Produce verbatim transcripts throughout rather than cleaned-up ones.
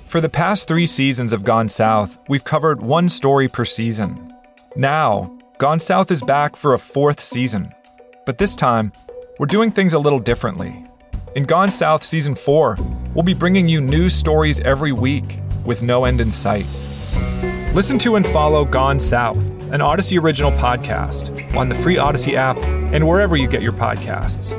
For the past three seasons of Gone South, we've covered one story per season. Now, Gone South is back for a fourth season. But this time, we're doing things a little differently. In Gone South Season four, we'll be bringing you news stories every week with no end in sight. Listen to and follow Gone South, an Odyssey original podcast, on the free Odyssey app and wherever you get your podcasts.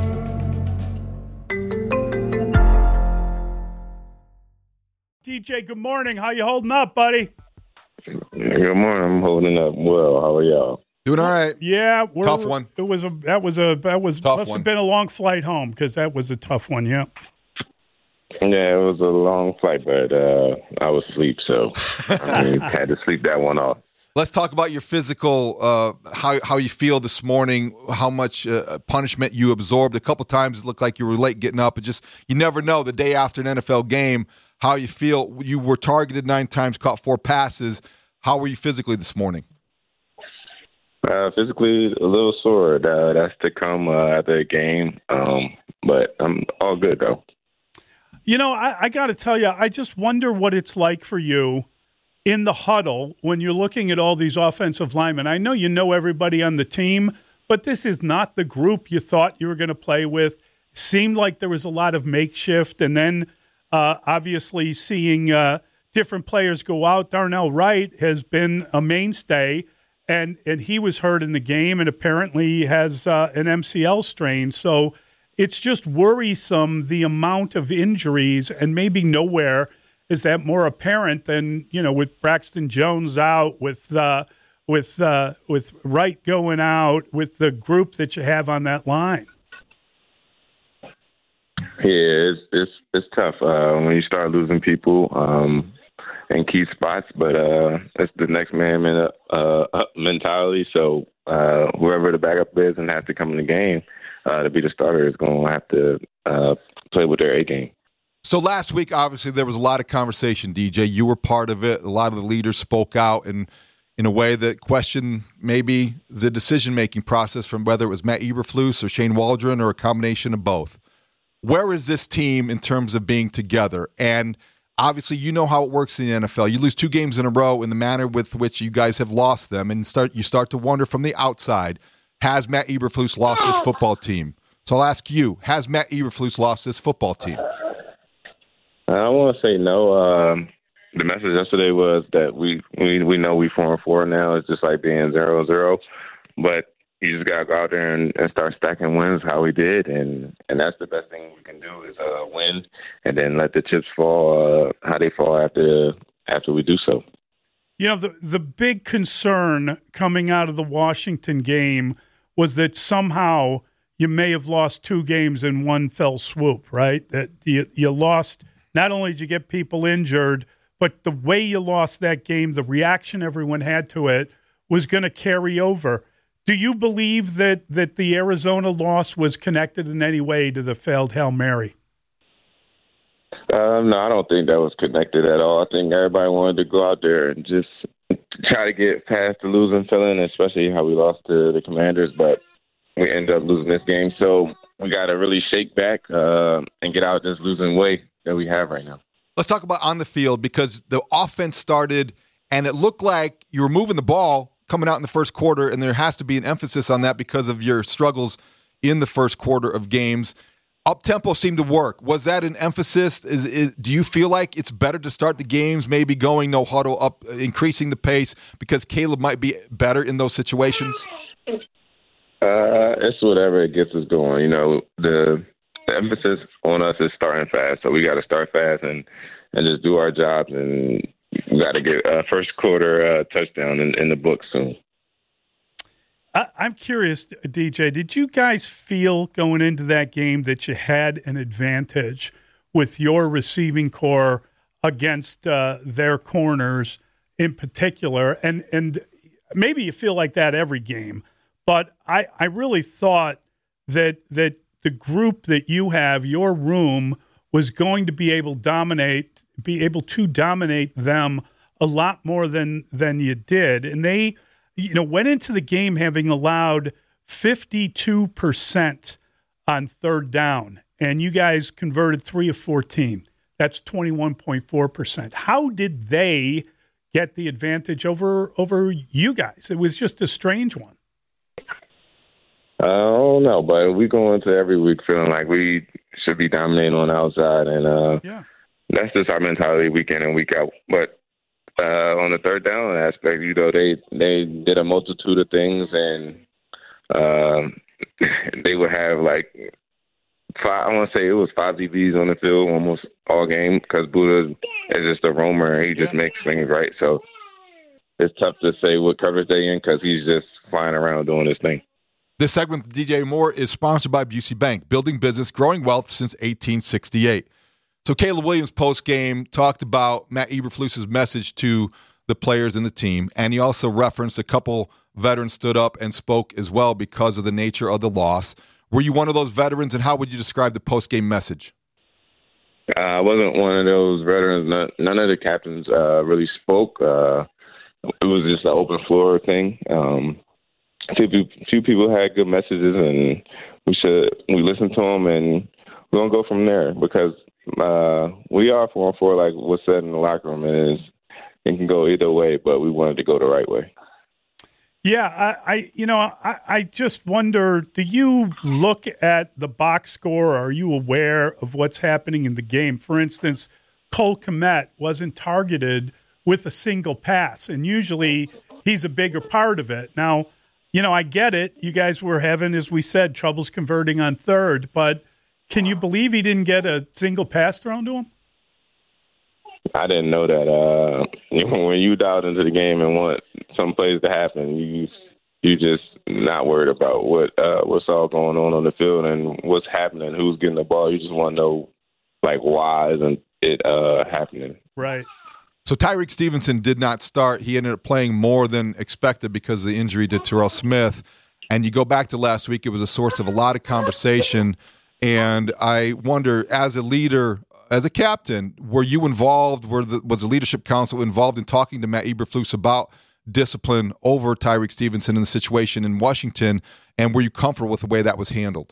D J, good morning. How you holding up, buddy? Good morning. I'm holding up well. How are y'all? Doing all right. Yeah, we're, tough one. It was a that was a that was tough must one. have been a long flight home because that was a tough one. Yeah. Yeah, it was a long flight, but uh, I was asleep, so I mean, had to sleep that one off. Let's talk about your physical, uh, how how you feel this morning, how much uh, punishment you absorbed. A couple times it looked like you were late getting up. It just, you never know the day after an N F L game how you feel. You were targeted nine times, caught four passes. How were you physically this morning? Uh, physically, a little sore. Uh, that's to come uh, after the game, um, but I'm all good, though. You know, I, I got to tell you, I just wonder what it's like for you in the huddle when you're looking at all these offensive linemen. I know you know everybody on the team, but this is not the group you thought you were going to play with. Seemed like there was a lot of makeshift, and then uh, obviously seeing uh, different players go out. Darnell Wright has been a mainstay, and, and he was hurt in the game and apparently has uh, an M C L strain. So it's just worrisome, the amount of injuries, and maybe nowhere is that more apparent than, you know, with Braxton Jones out, with uh, with uh, with Wright going out, with the group that you have on that line. Yeah, it's it's, it's tough uh, when you start losing people um, in key spots, but uh, it's the next man man uh, up mentality. So uh, whoever the backup is and has to come in the game uh, to be the starter is going to have to uh, play with their A game. So last week, obviously, there was a lot of conversation, D J. You were part of it. A lot of the leaders spoke out and in a way that questioned maybe the decision-making process from whether it was Matt Eberflus or Shane Waldron or a combination of both. Where is this team in terms of being together? And obviously, you know how it works in the N F L. You lose two games in a row in the manner with which you guys have lost them, and start you start to wonder from the outside, has Matt Eberflus lost his football team? So I'll ask you, has Matt Eberflus lost his football team? I want to say no. Um, the message yesterday was that we, we, we know we four and four now. It's just like being zero zero, but you just gotta go out there and, and start stacking wins how we did, and, and that's the best thing we can do is uh, win, and then let the chips fall uh, how they fall after after we do so. You know, the the big concern coming out of the Washington game was that somehow you may have lost two games in one fell swoop, right? That you you lost. Not only did you get people injured, but the way you lost that game, the reaction everyone had to it was going to carry over. Do you believe that, that the Arizona loss was connected in any way to the failed Hail Mary? Um, no, I don't think that was connected at all. I think everybody wanted to go out there and just try to get past the losing feeling, especially how we lost to the Commanders, but we ended up losing this game. So we got to really shake back uh, and get out this losing way that we have right now. Let's talk about on the field, because the offense started and it looked like you were moving the ball coming out in the first quarter, and there has to be an emphasis on that because of your struggles in the first quarter of games. Up-tempo seemed to work. Was that an emphasis? Is, is do you feel like it's better to start the games maybe going no huddle up, increasing the pace because Caleb might be better in those situations? Uh, it's whatever it gets us going. You know, the, the emphasis on us is starting fast, so we got to start fast and, and just do our jobs, and we got to get a first quarter uh, touchdown in, in the book soon. I, I'm curious, D J, did you guys feel going into that game that you had an advantage with your receiving core against uh, their corners in particular? And and maybe you feel like that every game, but I, I really thought that that the group that you have, your room, was going to be able to dominate, be able to dominate them a lot more than than you did. And they, you know, went into the game having allowed fifty-two percent on third down, and you guys converted three of fourteen. That's twenty-one point four percent. How did they get the advantage over over you guys? It was just a strange one. I don't know, but we go into every week feeling like we should be dominating on the outside, and uh, yeah. that's just our mentality week in and week out. But uh, on the third down aspect, you know, they they did a multitude of things, and um, they would have like five. I want to say it was five D Bs on the field almost all game because Buddha is just a roamer and he just yeah. makes things right. So it's tough to say what coverage they in because he's just flying around doing his thing. This segment with D J Moore is sponsored by Busey Bank, building business, growing wealth since eighteen sixty-eight. So Caleb Williams post-game talked about Matt Eberflus's message to the players and the team, and he also referenced a couple veterans stood up and spoke as well because of the nature of the loss. Were you one of those veterans, and how would you describe the post-game message? Uh, I wasn't one of those veterans. None, none of the captains uh, really spoke. Uh, it was just an open floor thing. Um Few people, few people had good messages, and we should we listened to them, and we're gonna go from there because uh, we are four and four, like was said in the locker room, and it can go either way. But we wanted to go the right way. Yeah, I, I you know, I, I just wonder: do you look at the box score? Or are you aware of what's happening in the game? For instance, Cole Kmet wasn't targeted with a single pass, and usually he's a bigger part of it. Now. You know, I get it. You guys were having, as we said, troubles converting on third, but can you believe he didn't get a single pass thrown to him? I didn't know that. Uh, you know, when you dialed into the game and want some plays to happen, you you just not worried about what uh, what's all going on on the field and what's happening, who's getting the ball. You just want to know, like, why isn't it uh, happening? Right. So Tyreek Stevenson did not start. He ended up playing more than expected because of the injury to Terrell Smith. And you go back to last week, it was a source of a lot of conversation. And I wonder, as a leader, as a captain, were you involved, were the, was the leadership council involved in talking to Matt Eberflus about discipline over Tyreek Stevenson in the situation in Washington? And were you comfortable with the way that was handled?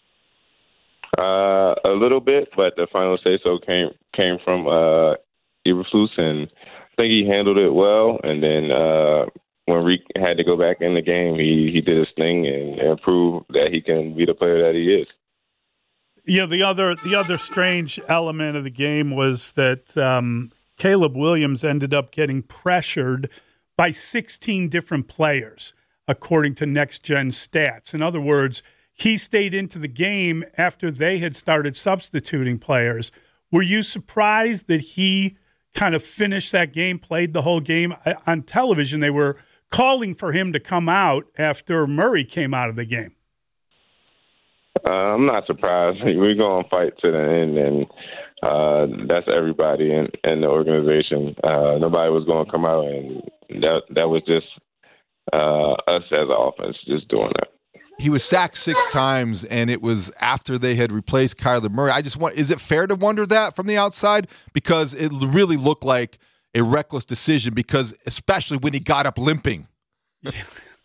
Uh, a little bit, but the final say-so came, came from uh, – Eberflus, and I think he handled it well. And then uh, when Reek had to go back in the game, he, he did his thing and, and proved that he can be the player that he is. Yeah, the other the other strange element of the game was that um, Caleb Williams ended up getting pressured by sixteen different players, according to Next Gen Stats. In other words, he stayed into the game after they had started substituting players. Were you surprised that he kind of finished that game, played the whole game? On television, they were calling for him to come out after Murray came out of the game. Uh, I'm not surprised. We're going to fight to the end, and uh, that's everybody in, in the organization. Uh, nobody was going to come out, and that that was just uh, us as an offense just doing that. He was sacked six times, and it was after they had replaced Kyler Murray. I just want, is it fair to wonder that from the outside? Because it really looked like a reckless decision, because especially when he got up limping. Yeah,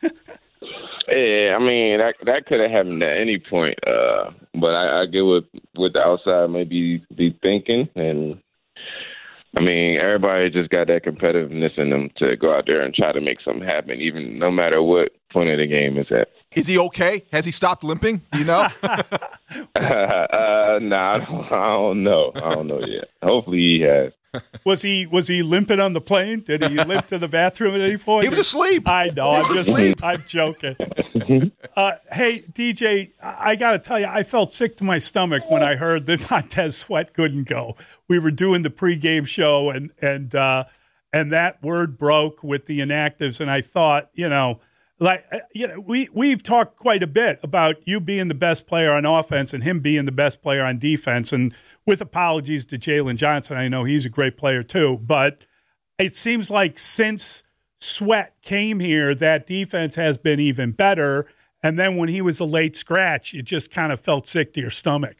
I mean, that that could have happened at any point. Uh, but I, I get what, what the outside may be, be thinking. And, I mean, everybody just got that competitiveness in them to go out there and try to make something happen, even no matter what point of the game is at. Is he okay? Has he stopped limping? Do you know? uh, uh, nah, I don't, I don't know. I don't know yet. Hopefully he has. Was he was he limping on the plane? Did he limp to the bathroom at any point? He was asleep. I know. He I'm was just asleep. I'm joking. Uh, hey, D J, I got to tell you, I felt sick to my stomach when I heard that Montez Sweat couldn't go. We were doing the pregame show, and and uh, and that word broke with the inactives, and I thought, you know. Like, you know, we, we've talked quite a bit about you being the best player on offense and him being the best player on defense. And with apologies to Jalen Johnson, I know he's a great player too. But it seems like since Sweat came here, that defense has been even better. And then when he was a late scratch, you just kind of felt sick to your stomach.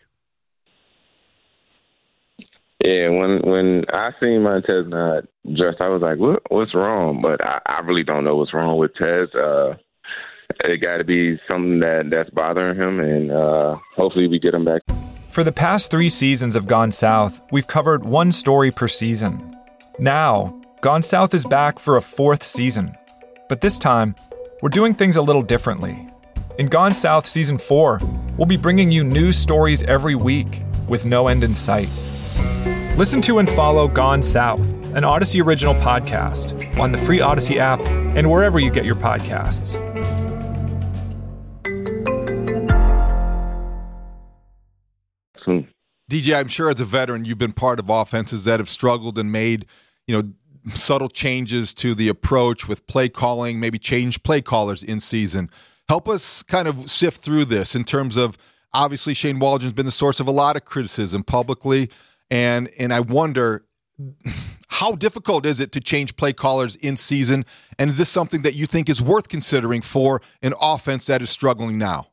Yeah, when when I seen Montez not dressed, I was like, "What? What's wrong?" But I, I really don't know what's wrong with Tez. Uh, it got to be something that, that's bothering him, and uh, hopefully we get him back. For the past three seasons of Gone South, we've covered one story per season. Now, Gone South is back for a fourth season. But this time, we're doing things a little differently. In Gone South Season four, we'll be bringing you new stories every week with no end in sight. Listen to and follow Gone South, an Odyssey original podcast, on the free Odyssey app and wherever you get your podcasts. Hmm. D J, I'm sure as a veteran, you've been part of offenses that have struggled and made, you know, subtle changes to the approach with play calling, maybe change play callers in season. Help us kind of sift through this in terms of, obviously, Shane Waldron's been the source of a lot of criticism publicly, and and I wonder, how difficult is it to change play callers in season, and is this something that you think is worth considering for an offense that is struggling now?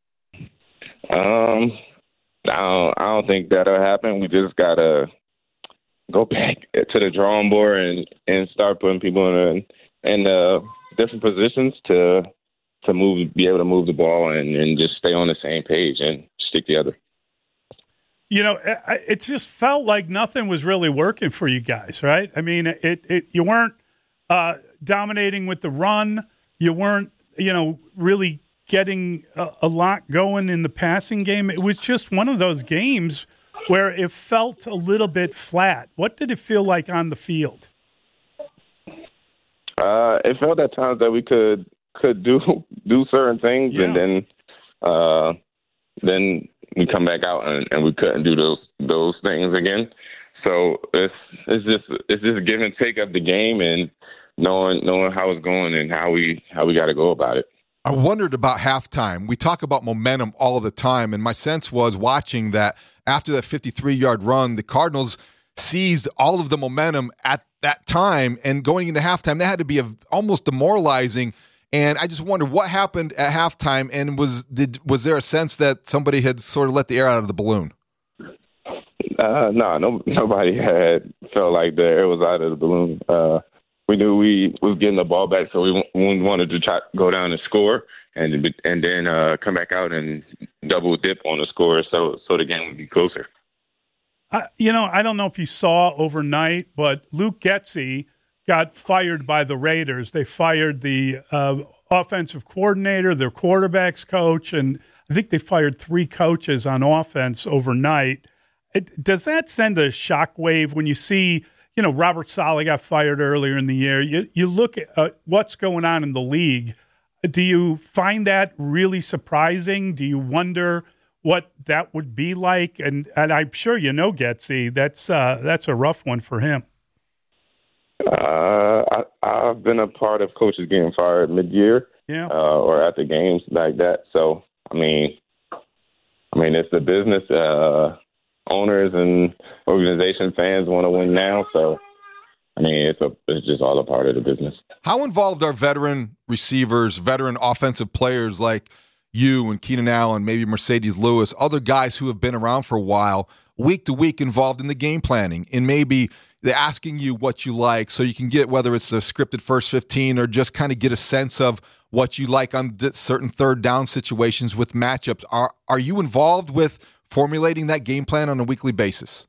Um, I don't, I don't think that'll happen. We just gotta go back to the drawing board and, and start putting people in in uh, different positions to to move, be able to move the ball and, and just stay on the same page and stick together. You know, it, it just felt like nothing was really working for you guys, right? I mean, it, it you weren't uh, dominating with the run. You weren't, you know, really getting a, a lot going in the passing game. It was just one of those games where it felt a little bit flat. What did it feel like on the field? Uh, it felt at times that we could could do do certain things, yeah. and then uh, then we come back out and, and we couldn't do those those things again. So it's it's just it's just give and take of the game and knowing knowing how it's going and how we how we got to go about it. I wondered about halftime. We talk about momentum all the time, and my sense was watching that after that fifty-three-yard run, the Cardinals seized all of the momentum at that time, and going into halftime, that had to be a, almost demoralizing. And I just wonder what happened at halftime, and was did was there a sense that somebody had sort of let the air out of the balloon? Uh, no, no, nobody had felt like the air was out of the balloon. Uh, we knew we was getting the ball back, so we, we wanted to try go down and score, and and then uh, come back out and double dip on the score, so so the game would be closer. Uh, you know, I don't know if you saw overnight, but Luke Getsy got fired by the Raiders. They fired the uh, offensive coordinator, their quarterback's coach, and I think they fired three coaches on offense overnight. It, does that send a shockwave when you see, you know, Robert Saleh got fired earlier in the year? You, you look at uh, what's going on in the league. Do you find that really surprising? Do you wonder what that would be like? And and I'm sure you know Getsy. That's uh, that's a rough one for him. Uh, I, I've been a part of coaches getting fired mid-year, yeah, uh, or at the games like that. So, I mean, I mean, it's the business. Uh, owners and organization fans want to win now. So, I mean, it's a, it's just all a part of the business. How involved are veteran receivers, veteran offensive players like you and Keenan Allen, maybe Mercedes Lewis, other guys who have been around for a while, week to week involved in the game planning, and maybe they're asking you what you like so you can get, whether it's a scripted first fifteen or just kind of get a sense of what you like on certain third down situations with matchups. Are are you involved with formulating that game plan on a weekly basis?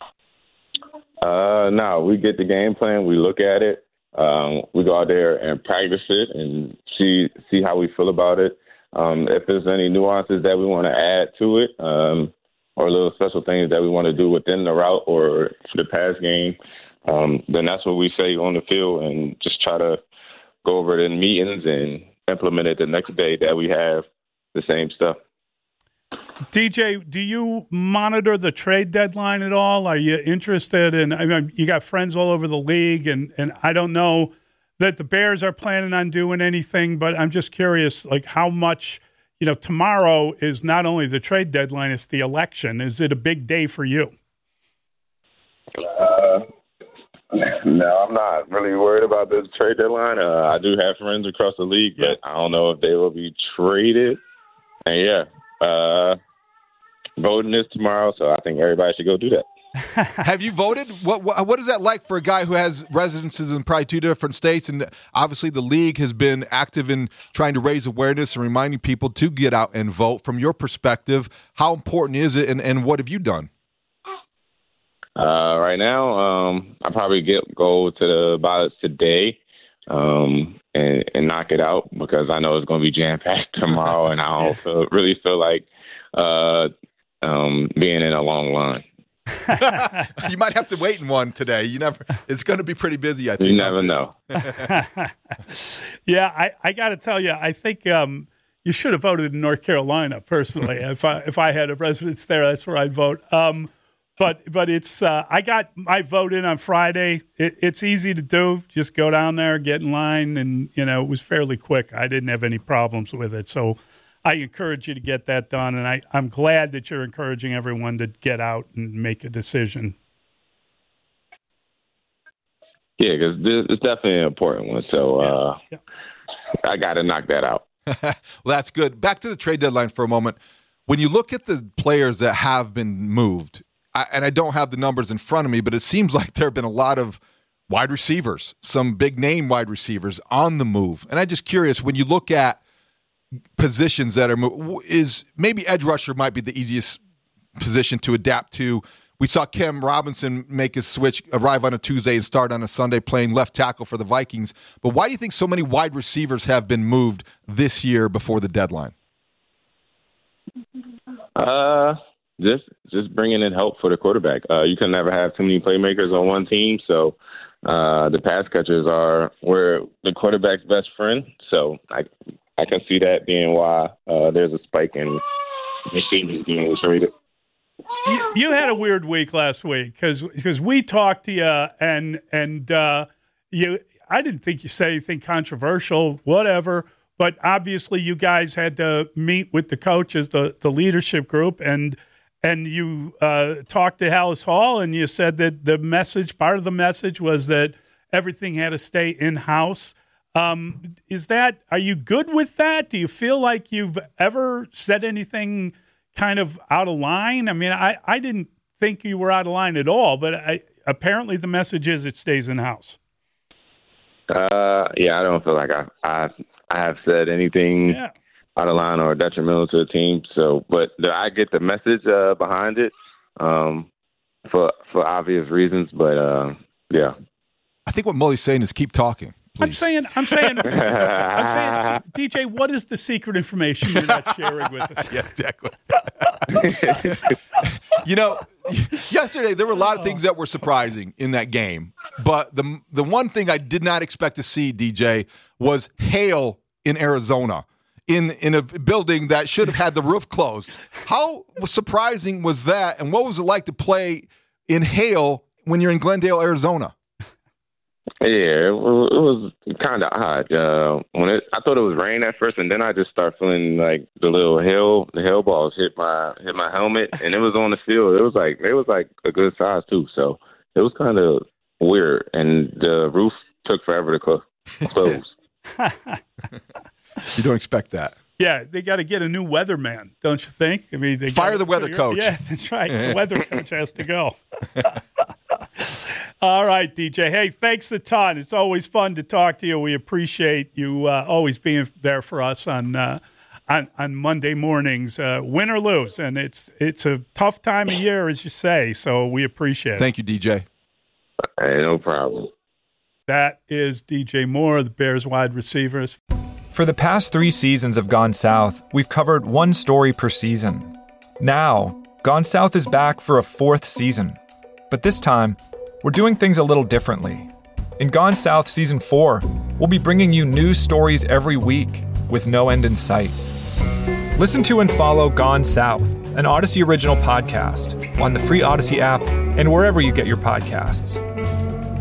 Uh, no, we get the game plan, we look at it, um, we go out there and practice it and see see how we feel about it. Um, if there's any nuances that we want to add to it, um, or little special things that we want to do within the route or the pass game, um, then that's what we say on the field and just try to go over it in meetings and implement it the next day that we have the same stuff. D J, do you monitor the trade deadline at all? Are you interested in, I mean, you got friends all over the league, and, and I don't know that the Bears are planning on doing anything, but I'm just curious, like how much, you know, tomorrow is not only the trade deadline, it's the election. Is it a big day for you? Uh, no, I'm not really worried about the trade deadline. Uh, I do have friends across the league, yeah. but I don't know if they will be traded. And yeah, uh, voting is tomorrow, so I think everybody should go do that. Have you voted? What, what What is that like for a guy who has residences in probably two different states? And obviously the league has been active in trying to raise awareness and reminding people to get out and vote. From your perspective, how important is it, and, and what have you done? Uh, right now, um, I probably get go to the ballots today um, and, and knock it out because I know it's going to be jam-packed tomorrow, and I don't feel, really feel like uh, um, being in a long line. You might have to wait in one today. You never. It's going to be pretty busy, I think. You never know. Yeah, I, I got to tell you, I think um, you should have voted in North Carolina, personally. if I if I had a residence there, that's where I'd vote. Um, but but it's uh, I got my vote in on Friday. It, it's easy to do. Just go down there, get in line, and you know it was fairly quick. I didn't have any problems with it, so I encourage you to get that done, and I, I'm glad that you're encouraging everyone to get out and make a decision. Yeah, because it's definitely an important one. So uh, yeah. Yeah. I got to knock that out. Well, that's good. Back to the trade deadline for a moment. When you look at the players that have been moved, I, and I don't have the numbers in front of me, but it seems like there have been a lot of wide receivers, some big-name wide receivers on the move. And I'm just curious, when you look at positions that are is maybe edge rusher might be the easiest position to adapt to. We saw Cam Robinson make his switch, arrive on a Tuesday and start on a Sunday playing left tackle for the Vikings. But why do you think so many wide receivers have been moved this year before the deadline? Uh, just just bringing in help for the quarterback. Uh, you can never have too many playmakers on one team, so uh, the pass catchers are were the quarterback's best friend. So I. I can see that being why uh, there's a spike in receivers being traded. You, you had a weird week last week because because we talked to you and and uh, you. I didn't think you said anything controversial, whatever. But obviously, you guys had to meet with the coaches, the the leadership group, and and you uh, talked to Halas Hall, and you said that the message, part of the message, was that everything had to stay in house. Um, is that, are you good with that? Do you feel like you've ever said anything kind of out of line? I mean, I, I didn't think you were out of line at all, but I, apparently the message is it stays in house. Uh, yeah, I don't feel like I, I, I have said anything yeah. out of line or detrimental to the team. So, but the, I get the message, uh, behind it, um, for, for obvious reasons, but, uh, yeah. I think what Mully's saying is keep talking. Please. I'm saying, I'm saying, I'm saying, D J, what is the secret information you're not sharing with us? Yeah, exactly. You know, yesterday there were a lot of things that were surprising in that game, but the the one thing I did not expect to see, D J, was hail in Arizona in in a building that should have had the roof closed. How surprising was that, and what was it like to play in hail when you're in Glendale, Arizona? Yeah, it was, it was kind of odd. Uh, when it, I thought it was rain at first, and then I just started feeling like the little hail, the hail balls hit my hit my helmet, and it was on the field. It was like it was like a good size too, so it was kind of weird. And the roof took forever to close. You don't expect that. Yeah, they got to get a new weatherman, don't you think? I mean, they fire gotta, the weather coach. Yeah, that's right. The weather coach has to go. All right, D J. Hey, thanks a ton. It's always fun to talk to you. We appreciate you uh, always being there for us on uh, on, on Monday mornings, uh, win or lose. And it's it's a tough time of year, as you say, so we appreciate it. Thank you, D J. Hey, no problem. That is D J Moore, the Bears wide receivers. For the past three seasons of Gone South, we've covered one story per season. Now, Gone South is back for a fourth season. But this time, we're doing things a little differently. In Gone South Season four, we'll be bringing you news stories every week with no end in sight. Listen to and follow Gone South, an Odyssey original podcast, on the free Odyssey app and wherever you get your podcasts.